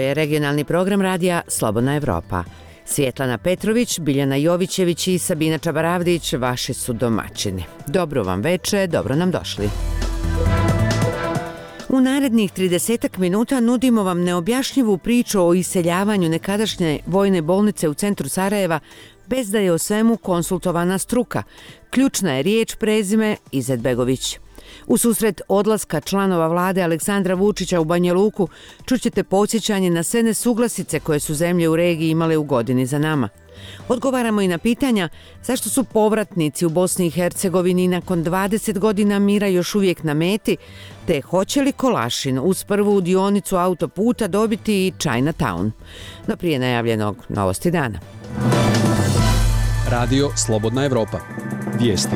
je regionalni program radija Slobodna Evropa. Svjetlana Petrović, Biljana Jovićević i Sabina Čabaravdić vaši su domaćini. Dobro vam veče, dobro nam došli. U narednih 30 minuta nudimo vam neobjašnjivu priču o iseljavanju nekadašnje vojne bolnice u centru Sarajeva bez da je o svemu konsultovana struka. Ključna je riječ prezime Izetbegović. U susret odlaska članova vlade Aleksandra Vučića u Banja Luku čućete podsjećanje na sve nesuglasice koje su zemlje u regiji imale u godini za nama. Odgovaramo i na pitanja zašto su povratnici u Bosni i Hercegovini nakon 20 godina mira još uvijek na meti, te hoće li Kolašin uz prvu dionicu autoputa dobiti i Chinatown. No prije najavljenog novosti dana. Radio Slobodna Evropa. Vijesti.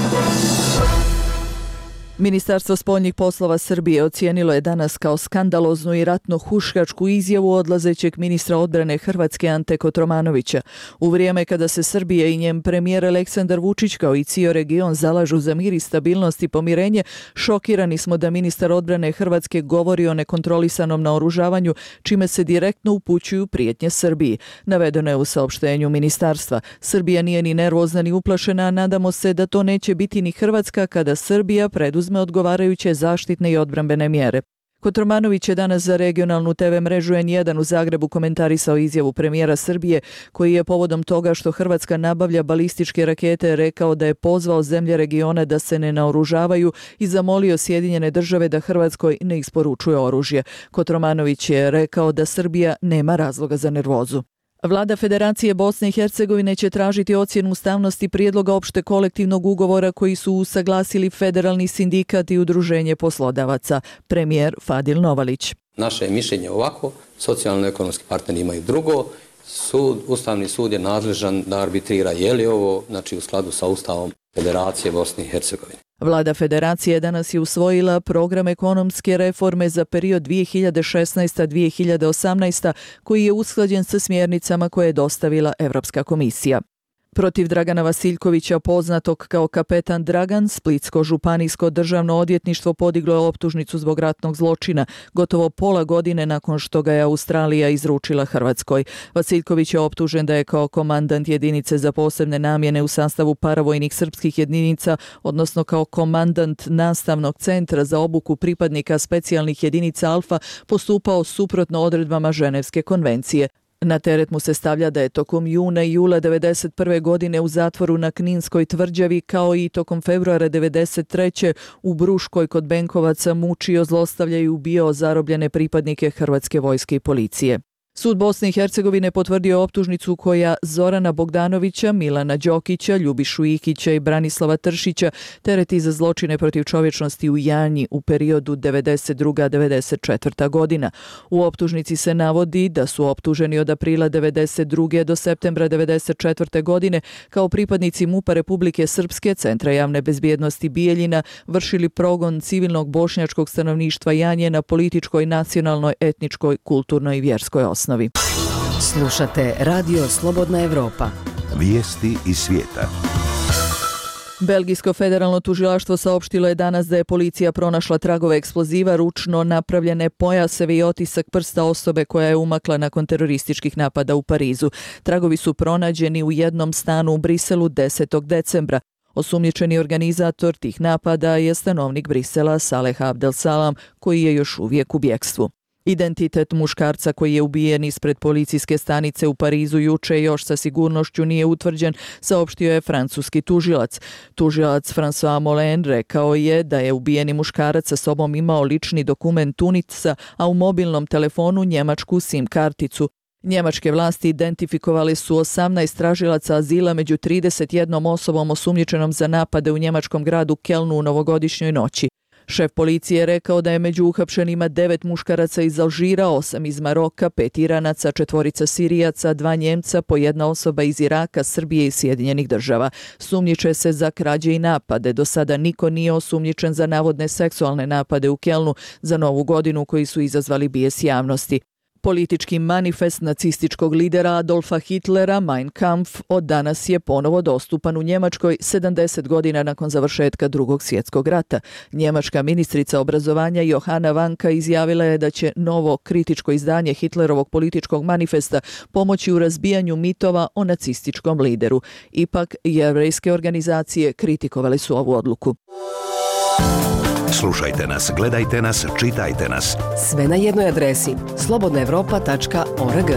Ministarstvo spoljnih poslova Srbije ocijenilo je danas kao skandaloznu i ratno-huškačku izjavu odlazećeg ministra odbrane Hrvatske Ante Kotromanovića. U vrijeme kada se Srbija i njen premijer Aleksandar Vučić kao i cijeli region zalažu za mir i stabilnost i pomirenje, šokirani smo da ministar odbrane Hrvatske govori o nekontrolisanom naoružavanju, čime se direktno upućuju prijetnje Srbiji. Navedeno je u saopštenju ministarstva. Srbija nije ni nervozna ni uplašena, a nadamo se da to neće biti ni Hrvatska kada Srbija preduzme odgovarajuće zaštitne i odbrambene mjere. Kotromanović je danas za regionalnu TV mrežu N1 u Zagrebu komentarisao izjavu premijera Srbije, koji je povodom toga što Hrvatska nabavlja balističke rakete rekao da je pozvao zemlje regiona da se ne naoružavaju i zamolio Sjedinjene države da Hrvatskoj ne isporučuje oružje. Kotromanović je rekao da Srbija nema razloga za nervozu. Vlada Federacije Bosne i Hercegovine će tražiti ocjenu ustavnosti prijedloga opšte kolektivnog ugovora koji su usaglasili Federalni sindikat i Udruženje poslodavaca. Premijer Fadil Novalić. Naše je mišljenje ovako, socijalno-ekonomski partneri imaju drugo. Ustavni sud je nadležan da arbitrira je li ovo u skladu sa Ustavom Federacije Bosne i Hercegovine. Vlada Federacije danas je usvojila program ekonomske reforme za period 2016-2018 koji je usklađen sa smjernicama koje je dostavila Evropska komisija. Protiv Dragana Vasiljkovića, poznatog kao kapetan Dragan, Splitsko županijsko državno odvjetništvo podiglo je optužnicu zbog ratnog zločina, gotovo pola godine nakon što ga je Australija izručila Hrvatskoj. Vasiljković je optužen da je kao komandant jedinice za posebne namjene u sastavu paravojnih srpskih jedinica, odnosno kao komandant nastavnog centra za obuku pripadnika specijalnih jedinica Alfa, postupao suprotno odredbama Ženevske konvencije. Na teret mu se stavlja da je tokom juna i jula 1991. godine u zatvoru na Kninskoj tvrđavi kao i tokom februara 1993. u Bruškoj kod Benkovaca mučio, zlostavlja i ubijao zarobljene pripadnike Hrvatske vojske i policije. Sud Bosne i Hercegovine potvrdio optužnicu koja Zorana Bogdanovića, Milana Đokića, Ljubišu Ikića i Branislava Tršića tereti za zločine protiv čovječnosti u Janji u periodu 1992-1994. godina. U optužnici se navodi da su optuženi od aprila 1992. do septembra 1994. godine kao pripadnici MUP-a Republike Srpske, Centra javne bezbjednosti Bijeljina, vršili progon civilnog bošnjačkog stanovništva Janje na političkoj, nacionalnoj, etničkoj, kulturnoj i vjerskoj osnovi. Slušate Radio Slobodna Evropa. Vijesti iz svijeta. Belgijsko federalno tužilaštvo saopštilo je danas da je policija pronašla tragove eksploziva, ručno napravljene pojaseve i otisak prsta osobe koja je umakla nakon terorističkih napada u Parizu. Tragovi su pronađeni u jednom stanu u Briselu 10. decembra. Osumnjičeni organizator tih napada je stanovnik Brisela Saleh Abdel Salam, koji je još uvijek u bjekstvu. Identitet muškarca koji je ubijen ispred policijske stanice u Parizu juče još sa sigurnošću nije utvrđen, saopštio je francuski tužilac. Tužilac François Molin rekao je da je ubijeni muškarac sa sobom imao lični dokument Tunica, a u mobilnom telefonu njemačku SIM karticu. Njemačke vlasti identifikovali su 18 tražilaca azila među 31 osobom osumnjičenom za napade u njemačkom gradu Kelnu u novogodišnjoj noći. Šef policije je rekao da je među uhapšenima 9 muškaraca iz Alžira, 8 iz Maroka, 5 Iranaca, 4 Sirijaca, 2 Njemca, po 1 osoba iz Iraka, Srbije i Sjedinjenih država. Sumnjiče se za krađe i napade. Do sada niko nije osumnjičen za navodne seksualne napade u Kelnu za Novu godinu koji su izazvali bijes javnosti. Politički manifest nacističkog lidera Adolfa Hitlera, Mein Kampf, od danas je ponovo dostupan u Njemačkoj 70 godina nakon završetka Drugog svjetskog rata. Njemačka ministrica obrazovanja Johanna Vanka izjavila je da će novo kritičko izdanje Hitlerovog političkog manifesta pomoći u razbijanju mitova o nacističkom lideru. Ipak, jevrejske organizacije kritikovale su ovu odluku. Slušajte nas, gledajte nas, čitajte nas. Sve na jednoj adresi slobodnaevropa.org.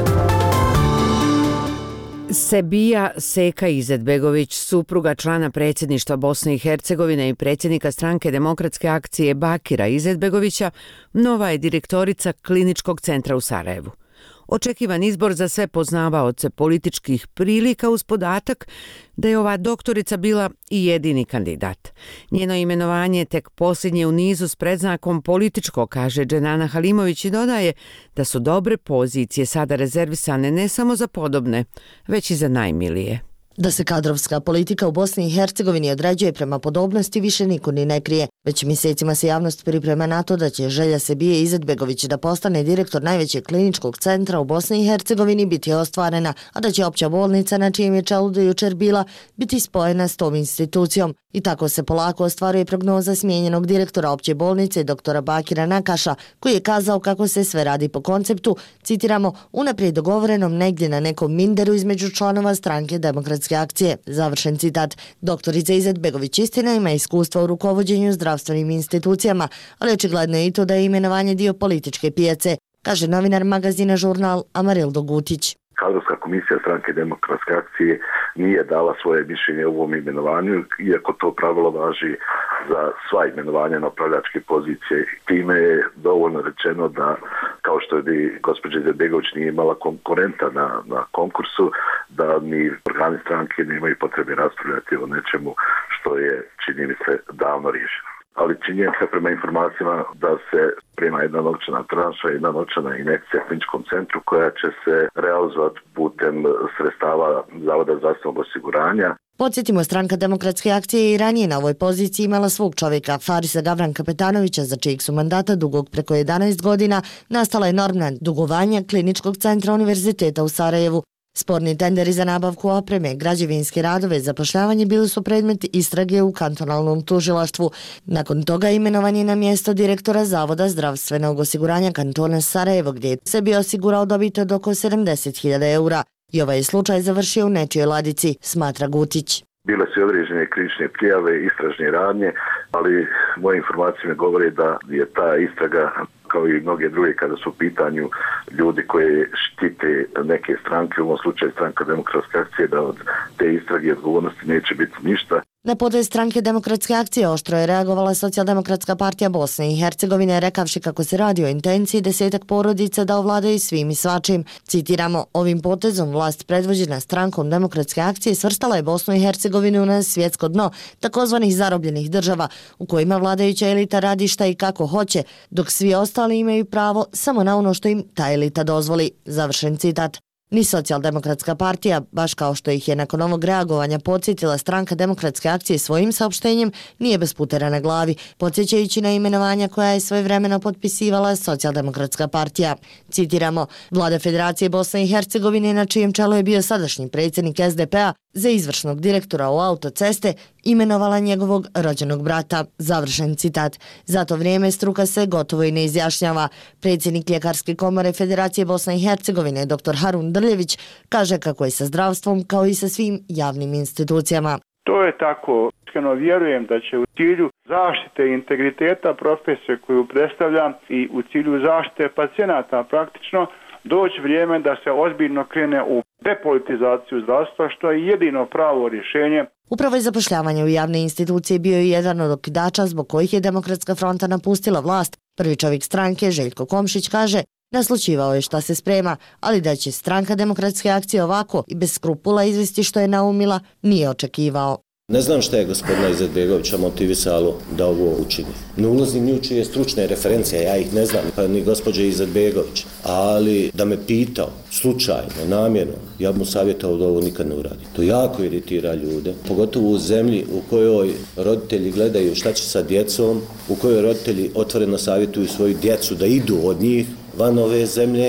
Sebija Seka Izetbegović, supruga člana predsjedništva Bosne i Hercegovine i predsjednika stranke Demokratske akcije Bakira Izetbegovića, nova je direktorica Kliničkog centra u Sarajevu. Očekivan izbor za sve poznavaoce političkih prilika uz podatak da je ova doktorica bila i jedini kandidat. Njeno imenovanje je tek posljednje u nizu s predznakom političko, kaže Dženana Halimović i dodaje da su dobre pozicije sada rezervisane ne samo za podobne, već i za najmilije. Da se kadrovska politika u Bosni i Hercegovini određuje prema podobnosti više niko ni ne krije. Već mjesecima se javnost priprema na to da će želja Sebije Izetbegović da postane direktor najvećeg kliničkog centra u Bosni i Hercegovini biti ostvarena, a da će opća bolnica na čijem je čelu do jučer bila biti spojena s tom institucijom. I tako se polako ostvaruje prognoza smijenjenog direktora opće bolnice doktora Bakira Nakaša, koji je kazao kako se sve radi po konceptu, citiramo, unaprijed dogovorenom negdje na nekom minderu između članova stranke Demokratske akcije. Završen citat. Doktorica Izetbegović istina ima iskustva u rukovođenju zdravstvenim institucijama, ali očigledno je i to da je imenovanje dio političke pijace, kaže novinar magazina Žurnal Amarildo Gutić. Kadrovska komisija stranke Demokratske akcije nije dala svoje mišljenje u ovom imenovanju, iako to pravilo važi za sva imenovanja na upravljačke pozicije. Time je dovoljno rečeno da, kao što je gospođa Izetbegović nije imala konkurenta na konkursu, da ni organi stranke nemaju potrebe raspravljati o nečemu što je, čini mi se, davno riješeno. Ali činjenica prema informacijama da se prima jedna novčana tranša, jedna novčana injekcija kliničkom centru koja će se realizovati putem sredstava Zavoda zdravstvenog osiguranja. Podsjetimo, stranka Demokratske akcije je i ranije na ovoj poziciji imala svog čovjeka, Farisa Gavranka Petanovića, za čijeg su mandata dugog preko 11 godina nastala enormna dugovanja Kliničkog centra Univerziteta u Sarajevu. Sporni tenderi za nabavku opreme, građevinske radove, zapošljavanje bili su predmet istrage u kantonalnom tužilaštvu. Nakon toga imenovan je na mjesto direktora Zavoda zdravstvenog osiguranja kantona Sarajevo, gdje je sebi osigurao dobit od oko 70.000 eura. I ovaj je slučaj završio u nečijoj ladici, smatra Gutić. Bile su određene krivične prijave, istražne radnje, ali moje informacije me govore da je ta istraga, kao i mnoge druge kada su u pitanju ljudi koji štite neke stranke, u ovom slučaju stranka Demokratske akcije, da od te istrage i odgovornosti neće biti ništa. Na potez stranke Demokratske akcije oštro je reagovala Socijaldemokratska partija Bosne i Hercegovine, rekavši kako se radi o intenciji 10 porodica da ovladaju svim i svačim. Citiramo, ovim potezom vlast predvođena strankom Demokratske akcije svrstala je Bosnu i Hercegovinu na svjetsko dno takozvanih zarobljenih država u kojima vladajuća elita radi šta i kako hoće, dok svi ostali imaju pravo samo na ono što im ta elita dozvoli. Završen citat. Ni Socijaldemokratska partija, baš kao što ih je nakon ovog reagovanja podsjetila stranka Demokratske akcije svojim saopštenjem, nije bez putera na glavi, podsjećajući na imenovanja koja je svojevremeno potpisivala Socijaldemokratska partija. Citiramo, vlada Federacije Bosne i Hercegovine, na čijem čelu je bio sadašnji predsjednik SDP-a, za izvršnog direktora u autoceste imenovala njegovog rođenog brata. Završen citat. Za to vrijeme struka se gotovo i ne izjašnjava. Predsjednik Ljekarske komore Federacije Bosne i Hercegovine, dr. Harun Drljević, kaže kako je sa zdravstvom kao i sa svim javnim institucijama. To je tako. Iskreno vjerujem da će u cilju zaštite integriteta profesije koju predstavljam i u cilju zaštite pacijenata praktično doći vrijeme da se ozbiljno krene u depolitizaciju zdravstva, što je jedino pravo rješenje. Upravo je zapošljavanje u javne institucije bio i jedan od okidača zbog kojih je Demokratska fronta napustila vlast. Prvi čovjek stranke, Željko Komšić, kaže, naslućivao je šta se sprema, ali da će stranka Demokratske akcije ovako i bez skrupula izvesti što je naumila, nije očekivao. Ne znam šta je gospodina Izetbegovića motivisalo da ovo učini. Ne ulazim ni u čije stručne referencije, ja ih ne znam, pa ni gospođe Izetbegović. Ali da me pitao, slučajno, namjerno, ja bi mu savjetao da ovo nikad ne uradi. To jako iritira ljude, pogotovo u zemlji u kojoj roditelji gledaju šta će sa djecom, u kojoj roditelji otvoreno savjetuju svoju djecu da idu od njih van ove zemlje,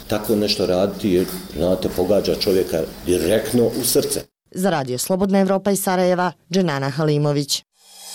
tako nešto raditi jer, znate, pogađa čovjeka direktno u srce. Za Radio Slobodna Evropa iz Sarajeva, Dženana Halimović.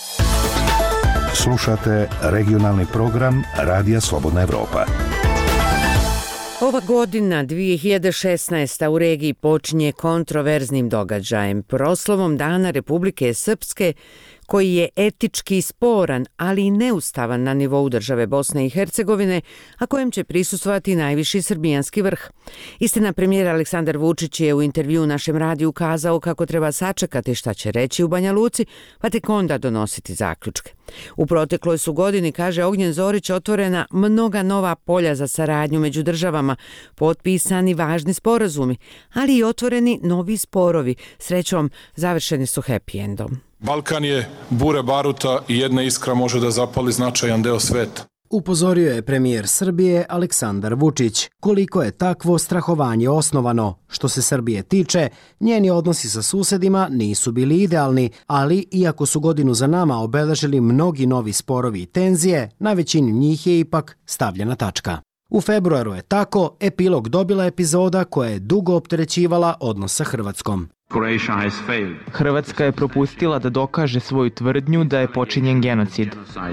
Slušate regionalni program Radija Slobodna Evropa. Ova godina 2016. u regiji počinje kontroverznim događajem, proslavom Dana Republike Srpske, koji je etički sporan, ali i neustavan na nivou države Bosne i Hercegovine, a kojem će prisustvovati najviši srbijanski vrh. Istina, premijer Aleksandar Vučić je u intervju našem radiju kazao kako treba sačekati šta će reći u Banja Luci, pa tek onda donositi zaključke. U protekloj su godini, kaže Ognjen Zorić, otvorena mnoga nova polja za saradnju među državama, potpisani važni sporazumi, ali i otvoreni novi sporovi. Srećom, završeni su happy endom. Balkan je bure baruta i jedna iskra može da zapali značajan deo sveta. Upozorio je premijer Srbije Aleksandar Vučić koliko je takvo strahovanje osnovano. Što se Srbije tiče, njeni odnosi sa susedima nisu bili idealni, ali iako su godinu za nama obeležili mnogi novi sporovi i tenzije, na većini njih je ipak stavljena tačka. U februaru je tako epilog dobila epizoda koja je dugo opterećivala odnos sa Hrvatskom. Hrvatska je propustila da dokaže svoju tvrdnju da je počinjen genocid.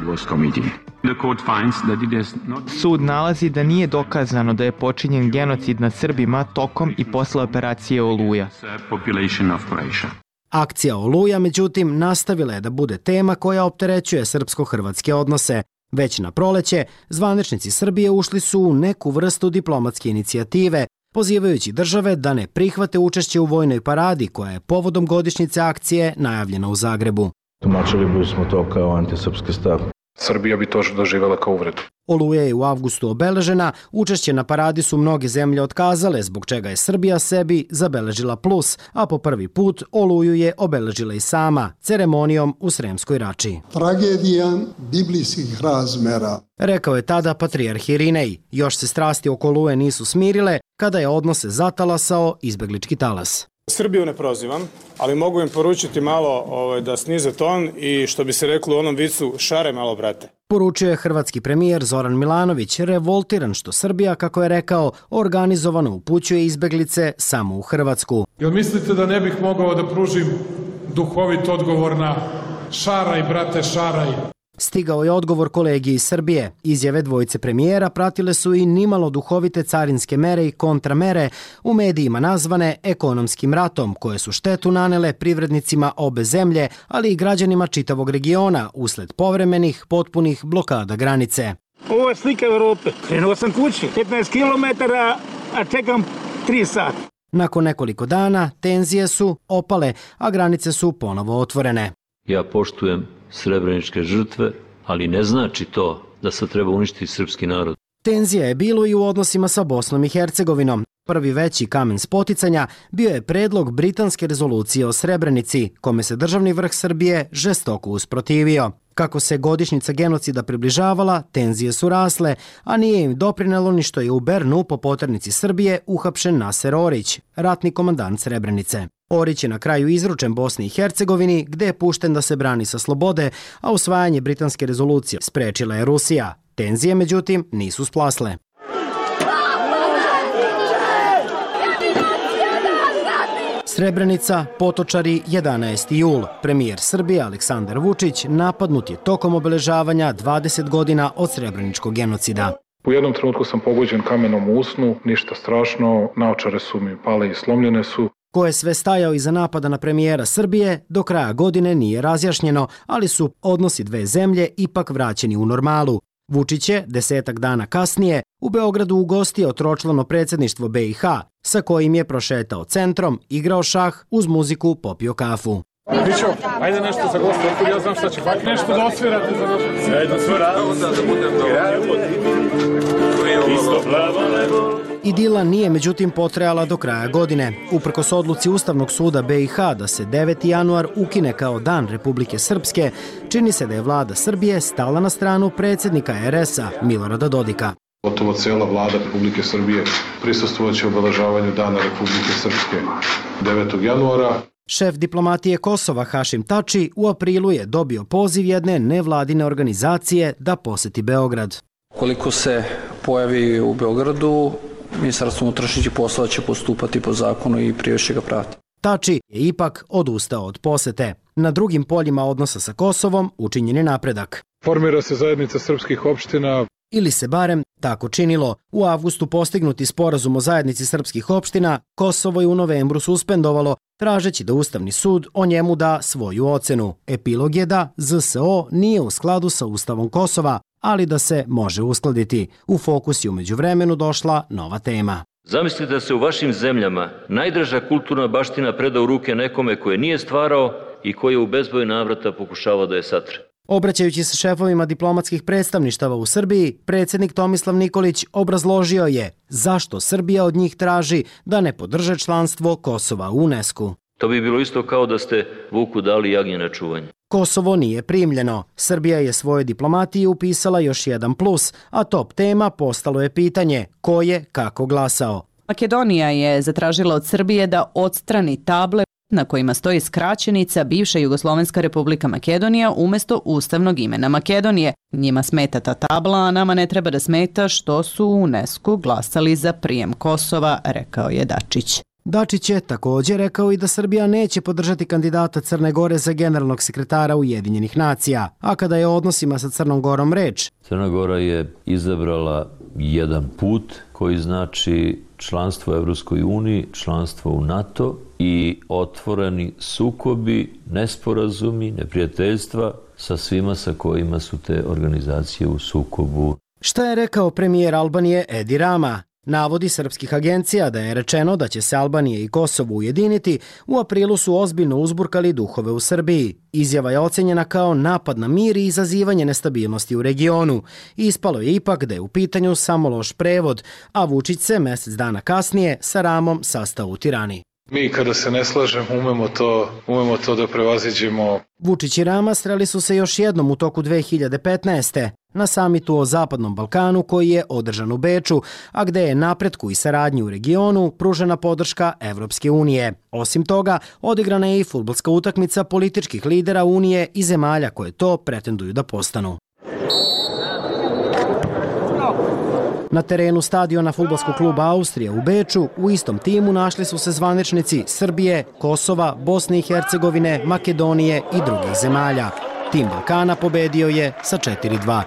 Sud nalazi da nije dokazano da je počinjen genocid nad Srbima tokom i posle operacije Oluja. Akcija Oluja, međutim, nastavila je da bude tema koja opterećuje srpsko-hrvatske odnose. Već na proleće, zvaničnici Srbije ušli su u neku vrstu diplomatske inicijative, pozivajući države da ne prihvate učešće u vojnoj paradi koja je povodom godišnjice akcije najavljena u Zagrebu. Tumačili bismo to kao antisrpski stav. Srbija bi to doživjela kao uvredu. Oluja je u avgustu obeležena, učešće na paradi su mnoge zemlje otkazale, zbog čega je Srbija sebi zabeležila plus, a po prvi put Oluju je obeležila i sama, ceremonijom u Sremskoj Rači. Tragedija biblijskih razmera. Rekao je tada patrijarh Irinej. Još se strasti oko Oluje nisu smirile, kada je odnose zatalasao izbeglički talas. Srbiju ne prozivam, ali mogu im poručiti malo da snize ton i što bi se reklo u onom vicu, šare malo, brate. Poručio je hrvatski premijer Zoran Milanović, revoltiran što Srbija, kako je rekao, organizovano upućuje izbeglice samo u Hrvatsku. Jel mislite da ne bih mogao da pružim duhovit odgovor na šaraj, brate, šaraj? Stigao je odgovor kolegiji iz Srbije. Izjave dvojice premijera pratile su i nimalo duhovite carinske mere i kontramere u medijima nazvane ekonomskim ratom, koje su štetu nanele privrednicima obe zemlje, ali i građanima čitavog regiona usled povremenih, potpunih blokada granice. Ovo je slika Evrope. Krenuo sam kući, 15 km, a čekam 3 sata. Nakon nekoliko dana tenzije su opale, a granice su ponovo otvorene. Ja poštujem srebreničke žrtve, ali ne znači to da se treba uništiti srpski narod. Tenzija je bilo i u odnosima sa Bosnom i Hercegovinom. Prvi veći kamen spoticanja bio je predlog britanske rezolucije o Srebrenici, kome se državni vrh Srbije žestoko usprotivio. Kako se godišnjica genocida približavala, tenzije su rasle, a nije im doprinelo ni što je u Bernu po poternici Srbije uhapšen Naser Orić, ratni komandant Srebrenice. Orić je na kraju izručen Bosni i Hercegovini, gde je pušten da se brani sa slobode, a usvajanje britanske rezolucije sprečila je Rusija. Tenzije, međutim, nisu splasle. Srebrenica, Potočari, 11. jul. Premijer Srbije Aleksandar Vučić napadnut je tokom obeležavanja 20 godina od srebreničkog genocida. U jednom trenutku sam pogođen kamenom u usnu, ništa strašno, naočare su mi pale i slomljene su. Ko je sve stajao iza napada na premijera Srbije, do kraja godine nije razjašnjeno, ali su odnosi dve zemlje ipak vraćeni u normalu. Vučić je 10 dana kasnije u Beogradu ugostio tročlano predsjedništvo BiH, sa kojim je prošetao centrom, igrao šah, uz muziku popio kafu. Mićo, ajde nešto za goste, ja znam šta će hvati. Nešto da osvirate za našu. Ajde da svira. Idila nije međutim potrajala do kraja godine. Uprkos odluci Ustavnog suda BiH da se 9. januar ukine kao Dan Republike Srpske, čini se da je vlada Srbije stala na stranu predsjednika RS-a Milorada Dodika. Gotovo cijela vlada Republike Srbije prisustvovaće obeležavanju Dana Republike Srpske 9. januara. Šef diplomatije Kosova Hašim Tači u aprilu je dobio poziv jedne nevladine organizacije da poseti Beograd. Koliko se pojavi u Beogradu, Ministarstvo unutrašnjih poslova će postupati po zakonu i privešće ga praviti. Tači je ipak odustao od posete. Na drugim poljima odnosa sa Kosovom učinjen je napredak. Formira se zajednica srpskih opština. Ili se barem tako činilo. U avgustu postignuti sporazum o zajednici srpskih opština, Kosovo je u novembru suspendovalo, tražeći da Ustavni sud o njemu da svoju ocenu. Epilog je da ZSO nije u skladu sa Ustavom Kosova, ali da se može uskladiti. U fokus je umeđu vremenu došla nova tema. Zamislite da se u vašim zemljama najdraža kulturna baština preda u ruke nekome koje nije stvarao i koji u bezbroj navrata pokušava da je satre. Obraćajući se šefovima diplomatskih predstavništava u Srbiji, predsjednik Tomislav Nikolić obrazložio je zašto Srbija od njih traži da ne podrže članstvo Kosova u UNESCO-u. To bi bilo isto kao da ste vuku dali jagnje na čuvanje. Kosovo nije primljeno. Srbija je svojoj diplomatiji upisala još jedan plus, a top tema postalo je pitanje ko je kako glasao. Makedonija je zatražila od Srbije da odstrani table na kojima stoji skraćenica bivša Jugoslovenska republika Makedonija umjesto ustavnog imena Makedonije. Njima smeta ta tabla, a nama ne treba da smeta što su u UNESCO glasali za prijem Kosova, rekao je Dačić. Dačić je također rekao i da Srbija neće podržati kandidata Crne Gore za generalnog sekretara Ujedinjenih nacija. A kada je o odnosima sa Crnom Gorom reč, Crna Gora je izabrala jedan put koji znači članstvo u Evropskoj uniji, članstvo u NATO i otvoreni sukobi, nesporazumi, neprijateljstva sa svima sa kojima su te organizacije u sukobu. Šta je rekao premijer Albanije Edi Rama? Navodi srpskih agencija da je rečeno da će se Albanija i Kosovo ujediniti, u aprilu su ozbiljno uzburkali duhove u Srbiji. Izjava je ocenjena kao napad na mir i izazivanje nestabilnosti u regionu. Ispalo je ipak da je u pitanju samo loš prevod, a Vučić se mjesec dana kasnije sa Ramom sastao u Tirani. Mi kada se ne slažemo umemo to da prevaziđemo. Vučić i Rama sreli su se još jednom u toku 2015. na samitu o Zapadnom Balkanu koji je održan u Beču, a gde je napretku i saradnji u regionu pružena podrška Evropske unije. Osim toga, odigrana je i fudbalska utakmica političkih lidera Unije i zemalja koje to pretenduju da postanu. Na terenu stadiona fudbalskog kluba Austrija u Beču u istom timu našli su se zvaničnici Srbije, Kosova, Bosne i Hercegovine, Makedonije i drugih zemalja. Tim Balkana pobedio je sa 4-2.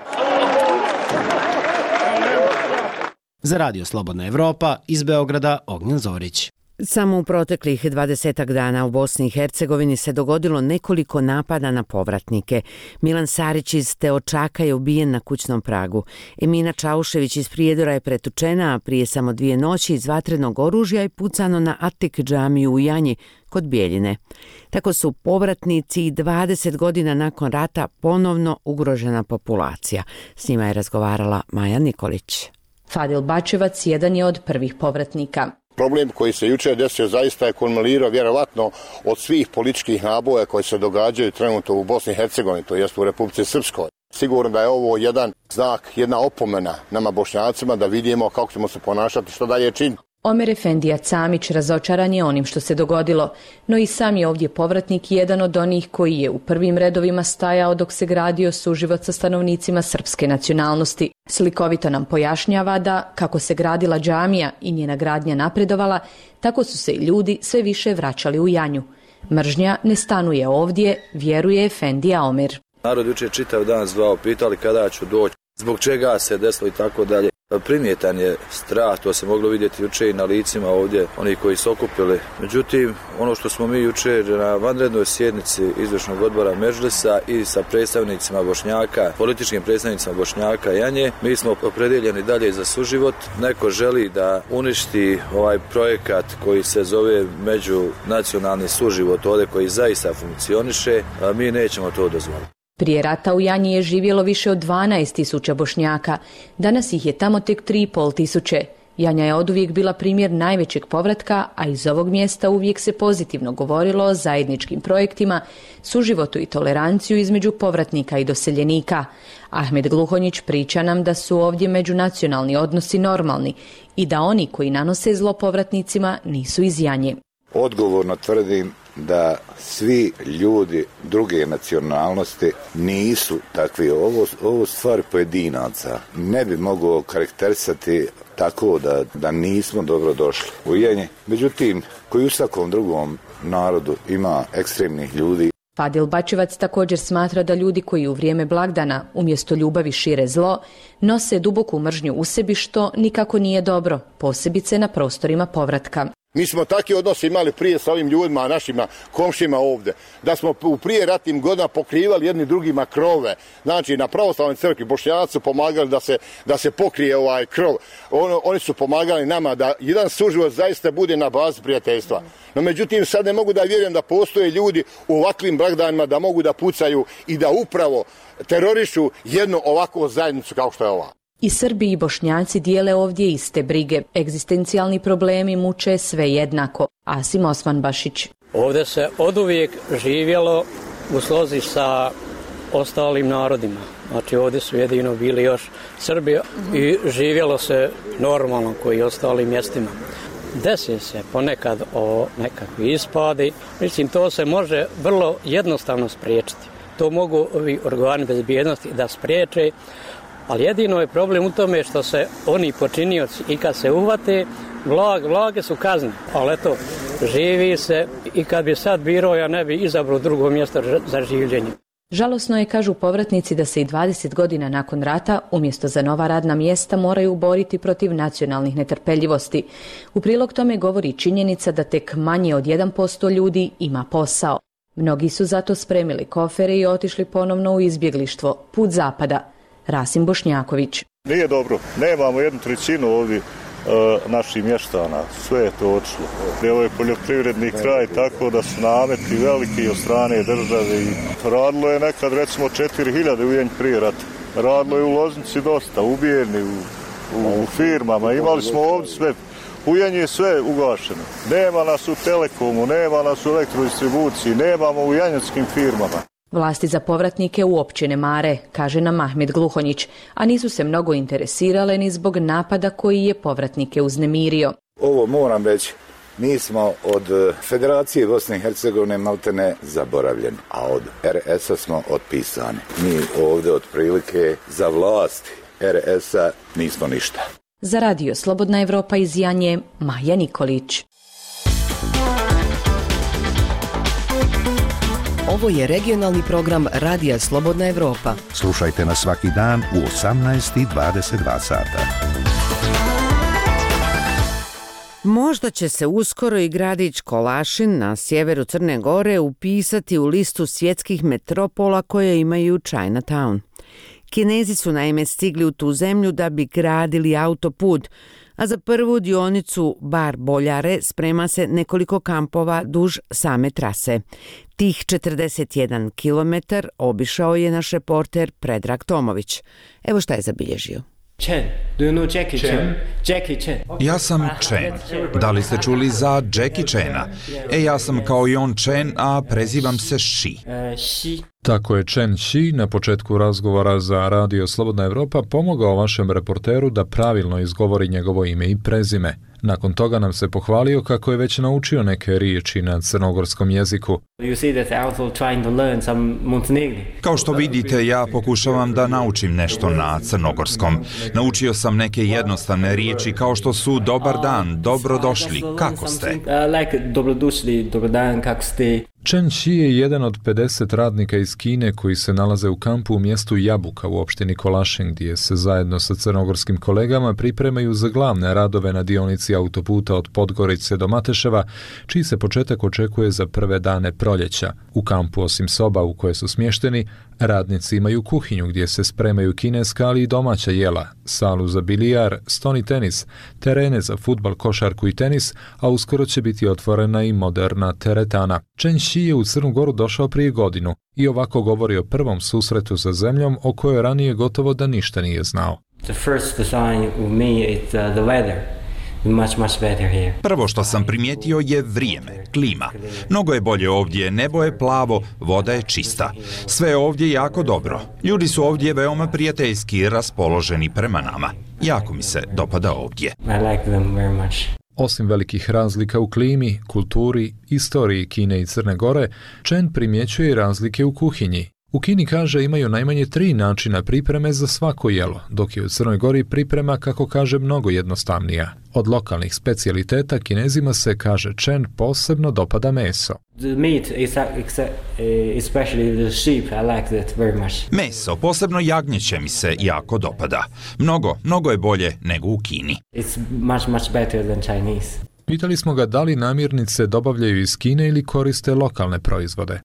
Za Radio Slobodna Evropa iz Beograda Ognjen Zorić. Samo u proteklih 20 dana u Bosni i Hercegovini se dogodilo nekoliko napada na povratnike. Milan Sarić iz Teočaka je ubijen na kućnom pragu. Emina Čaušević iz Prijedora je pretučena, a prije samo 2 noći iz vatrenog oružja je pucano na Atik džamiju u Janji kod Bijeljine. Tako su povratnici i 20 godina nakon rata ponovno ugrožena populacija. S njima je razgovarala Maja Nikolić. Fadil Bačevac jedan je od prvih povratnika. Problem koji se jučer desio zaista je kulminirao vjerovatno od svih političkih naboja koji se događaju trenutno u Bosni i Hercegovini, to jest u Republici Srpskoj. Sigurno da je ovo jedan znak, jedna opomena nama Bošnjacima da vidimo kako ćemo se ponašati, što dalje činiti. Omer Efendija Camić razočaran je onim što se dogodilo, no i sam je ovdje povratnik jedan od onih koji je u prvim redovima stajao dok se gradio suživot sa stanovnicima srpske nacionalnosti. Slikovito nam pojašnjava da, kako se gradila džamija i njena gradnja napredovala, tako su se i ljudi sve više vraćali u Janju. Mržnja ne stanuje ovdje, vjeruje Efendija Omer. Narod jučer čitav dan zvao, pitali kada ću doći, zbog čega se desilo i tako dalje. Primjetan je strah, to se moglo vidjeti jučer i na licima ovdje, oni koji su okupili. Međutim, ono što smo mi jučer na vanrednoj sjednici izvršnog odbora Medžlisa i sa predstavnicima Bošnjaka, političkim predstavnicima Bošnjaka Janje, mi smo opredeljeni dalje za suživot. Neko želi da uništi ovaj projekat koji se zove međunacionalni suživot ovdje koji zaista funkcioniše, a mi nećemo to dozvoliti. Prije rata u Janji je živjelo više od 12.000 Bošnjaka, danas ih je tamo tek 3.500. Janja je oduvijek bila primjer najvećeg povratka, a iz ovog mjesta uvijek se pozitivno govorilo o zajedničkim projektima, suživotu i toleranciju između povratnika i doseljenika. Ahmed Gluhonjić priča nam da su ovdje međunacionalni odnosi normalni i da oni koji nanose zlo povratnicima nisu iz Janje. Odgovorno tvrdim da svi ljudi druge nacionalnosti nisu takvi. Ovo stvari pojedinaca. Ne bi mogao karakterisati tako da nismo dobro došli u jenje. Međutim, koji u svakom drugom narodu ima ekstremnih ljudi. Fadil Bačevac također smatra da ljudi koji u vrijeme blagdana umjesto ljubavi šire zlo, nose duboku mržnju u sebi, što nikako nije dobro, posebice na prostorima povratka. Mi smo takvi odnose imali prije sa ovim ljudima, našima komšima ovdje, da smo u prije ratnim godina pokrivali jedni drugima krove. Znači, na pravoslavnoj crkvi Bošnjaci su pomagali da se pokrije ovaj krov. Oni su pomagali nama da jedan suživot zaista bude na bazi prijateljstva. No, međutim, sad ne mogu da vjerujem da postoje ljudi u ovakvim blagdanima da mogu da pucaju i da upravo terorišu jednu ovakvu zajednicu kao što je ova. I Srbi i Bošnjaci dijele ovdje iste brige. Egzistencijalni problemi muče sve jednako. Asim Osmanbašić. Ovdje se oduvijek živjelo u slozi sa ostalim narodima. Znači ovdje su jedino bili još Srbi i živjelo se normalno koji i ostalim mjestima. Desi se ponekad nekakvi ispadi. Mislim, to se može vrlo jednostavno spriječiti. To mogu ovi organi bezbjednosti da spriječe. Ali jedino je problem u tome što se oni počinioci i kad se uvate, blage su kazne. Ali eto, živi se i kad bi sad birao, ja ne bi izabrao drugo mjesto za življenje. Žalosno je, kažu povratnici, da se i 20 godina nakon rata, umjesto za nova radna mjesta, moraju boriti protiv nacionalnih netrpeljivosti. U prilog tome govori činjenica da tek manje od 1% ljudi ima posao. Mnogi su zato spremili kofere i otišli ponovno u izbjeglištvo, put zapada. Rasim Bošnjaković. Nije dobro, nemamo 1/3 ovdje naših mještana, sve je to otišlo. Ovo je poljoprivredni kraj, tako da su nameti veliki od strane države i radilo je nekad recimo 4000 ujenj prije rata. Radilo je u Loznici dosta, ubijeni u firmama, imali smo ovdje sve. Ujenje je sve ugašeno. Nema nas u Telekomu, nema nas u elektrodistribuciji, nemamo u janjanskim firmama. Vlasti za povratnike uopće ne mare, kaže nam Ahmed Gluhonjić, a nisu se mnogo interesirale ni zbog napada koji je povratnike uznemirio. Ovo moram reći, mi smo od Federacije Bosne i Hercegovine maltene zaboravljeni, a od RS-a smo otpisani. Mi ovdje otprilike za vlast RS-a nismo ništa. Za radio Slobodna Evropa iz Janje, Maja Nikolić. Ovo je regionalni program Radija Slobodna Evropa. Slušajte nas svaki dan u 18:22 sata. Možda će se uskoro i gradić Kolašin na sjeveru Crne Gore upisati u listu svjetskih metropola koje imaju Chinatown. Kinezi su naime stigli u tu zemlju da bi gradili autoput, a za prvu dionicu Bar Boljare sprema se nekoliko kampova duž same trase. Tih 41 kilometar obišao je naš reporter Predrag Tomović. Evo šta je zabilježio. Chen. Do you know Jackie Chan? Jackie Chan. Ja sam Chen. Da li ste čuli za Jackie Chana? Ja sam kao i on Chen, a prezivam se Shi. Tako je Chen Shi na početku razgovora za Radio Slobodna Evropa pomogao vašem reporteru da pravilno izgovori njegovo ime i prezime. Nakon toga nam se pohvalio kako je već naučio neke riječi na crnogorskom jeziku. Kao što vidite, ja pokušavam da naučim nešto na crnogorskom. Naučio sam neke jednostavne riječi kao što su dobar dan, dobrodošli, kako ste? Dobrodošli, dobar dan, kako ste? Chen Shi je jedan od 50 radnika iz Kine koji se nalaze u kampu u mjestu Jabuka u opštini Kolašin, gdje se zajedno sa crnogorskim kolegama pripremaju za glavne radove na dionici autoputa od Podgorice do Mateševa, čiji se početak očekuje za prve dane proljeća. U kampu, osim soba u koje su smješteni, radnici imaju kuhinju gdje se spremaju kineska, ali i domaća jela, salu za bilijar, stoni tenis, terene za fudbal, košarku i tenis, a uskoro će biti otvorena i moderna teretana. Chen Shi je u Crnu Goru došao prije godinu i ovako govori o prvom susretu sa zemljom o kojoj ranije gotovo da ništa nije znao. Prvo što sam primijetio je vrijeme, klima. Mnogo je bolje ovdje, nebo je plavo, voda je čista. Sve je ovdje jako dobro. Ljudi su ovdje veoma prijateljski raspoloženi prema nama. Jako mi se dopada ovdje. Osim velikih razlika u klimi, kulturi, istoriji Kine i Crne Gore, Chen primjećuje i razlike u kuhinji. U Kini, kaže, imaju najmanje 3 načina pripreme za svako jelo, dok je u Crnoj Gori priprema, kako kaže, mnogo jednostavnija. Od lokalnih specijaliteta Kinezima se, kaže Chen, posebno dopada meso. Meso, posebno jagnjeće, mi se jako dopada. Mnogo je bolje nego u Kini. Pitali smo ga da li namirnice dobavljaju iz Kine ili koriste lokalne proizvode.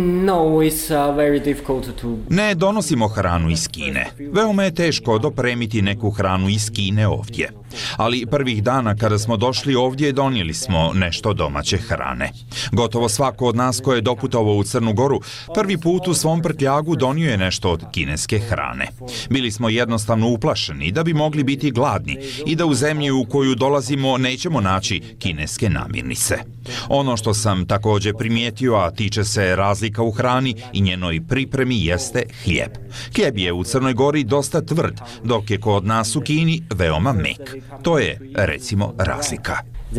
Ne donosimo hranu iz Kine. Veoma je teško dopremiti neku hranu iz Kine ovdje. Ali prvih dana kada smo došli ovdje donijeli smo nešto domaće hrane. Gotovo svako od nas ko je doputovao u Crnu Goru prvi put u svom prtljagu donio je nešto od kineske hrane. Bili smo jednostavno uplašeni da bi mogli biti gladni i da u zemlji u koju dolazimo nećemo naći kineske namirnice. Ono što sam također primijetio, a tiče se razlika u hrani i njenoj pripremi, jeste hljeb. Hljeb je u Crnoj Gori dosta tvrd, dok je kod nas u Kini veoma mek. To je, recimo, razlika.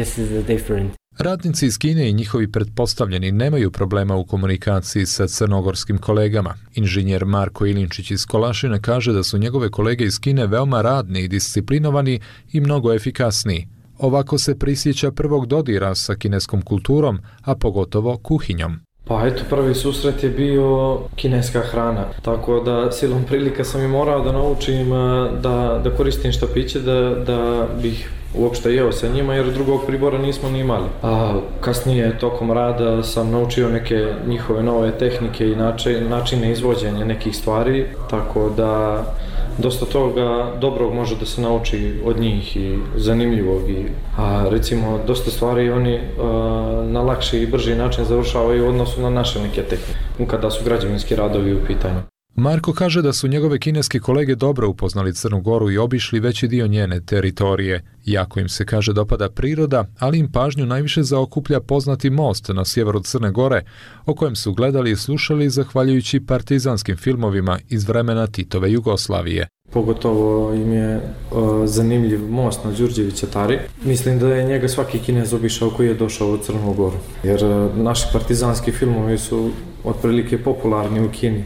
Radnici iz Kine i njihovi pretpostavljeni nemaju problema u komunikaciji sa crnogorskim kolegama. Inženjer Marko Ilinčić iz Kolašina kaže da su njegove kolege iz Kine veoma radni i disciplinovani i mnogo efikasniji. Ovako se prisjeća prvog dodira sa kineskom kulturom, a pogotovo kuhinjom. Pa eto, prvi susret je bio kineska hrana, tako da silom prilika sam i morao da naučim da koristim štapiće, da bih uopšte jeo sa njima, jer drugog pribora nismo ni imali. A kasnije, tokom rada, sam naučio neke njihove nove tehnike i načine izvođenja nekih stvari, tako da dosta toga dobrog može da se nauči od njih i zanimljivog. A recimo, dosta stvari oni na lakši i brži način završavaju u odnosu na naše neke tehnike, kada su građevinski radovi u pitanju. Marko kaže da su njegove kineske kolege dobro upoznali Crnu Goru i obišli veći dio njene teritorije. Jako im se, kaže, dopada priroda, ali im pažnju najviše zaokuplja poznati most na sjeveru Crne Gore, o kojem su gledali i slušali zahvaljujući partizanskim filmovima iz vremena Titove Jugoslavije. Pogotovo im je zanimljiv most na Đurđevića Tari. Mislim da je njega svaki Kinez obišao koji je došao u Crnu Goru, jer naši partizanski filmovi su otprilike popularni u Kini.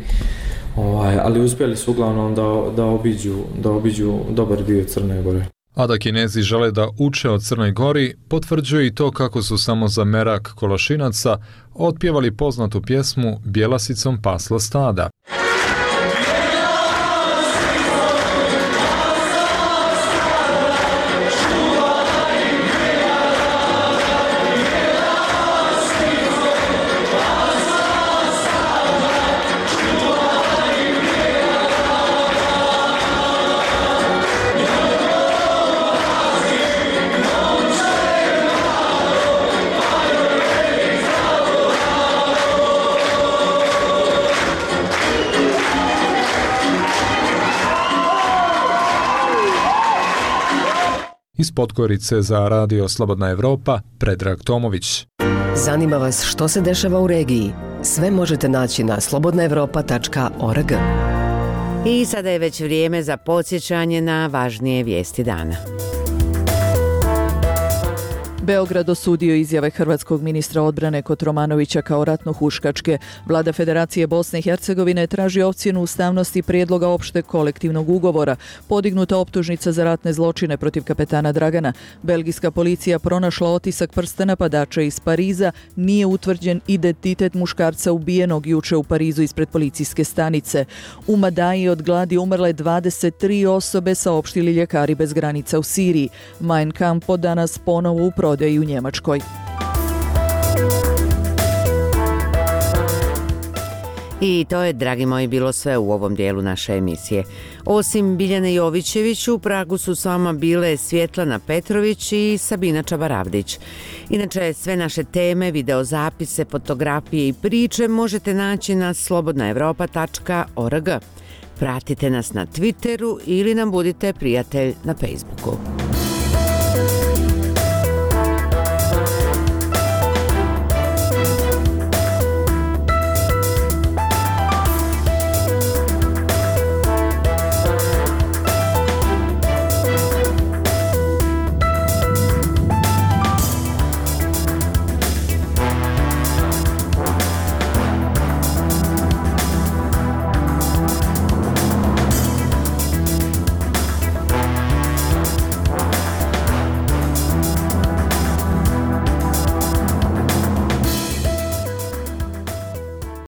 Ali uspjeli su uglavnom da obiđu dobar dio Crne Gore. A da Kinezi žele da uče o Crnoj Gori, potvrđuje i to kako su samo za merak Kolašinaca otpjevali poznatu pjesmu Bjelasicom pasla stada. Iz Podgorice za Radio Slobodna Evropa, Predrag Tomović. Zanima vas što se dešava u regiji? Sve možete naći na slobodnaevropa.org. I sada je već vrijeme za podsjećanje na važnije vijesti dana. Beograd osudio izjave hrvatskog ministra odbrane Kotromanovića kao ratno-huškačke. Vlada Federacije Bosne i Hercegovine traži ocjenu ustavnosti prijedloga opšteg kolektivnog ugovora. Podignuta optužnica za ratne zločine protiv kapetana Dragana. Belgijska policija pronašla otisak prsta napadača iz Pariza. Nije utvrđen identitet muškarca ubijenog juče u Parizu ispred policijske stanice. U Madaji od gladi umrle 23 osobe, saopštili ljekari bez granica u Siriji. Mein Kampf od danas ponovo u prodaji u Njemačkoj. I to je, dragi moji, bilo sve u ovom dijelu naše emisije. Osim Biljane Jovićević, u Pragu su s vama bile Svjetlana Petrović i Sabina Čabaravdić. Inače, sve naše teme, videozapise, fotografije i priče možete naći na slobodnaevropa.org. Pratite nas na Twitteru ili nam budite prijatelj na Facebooku.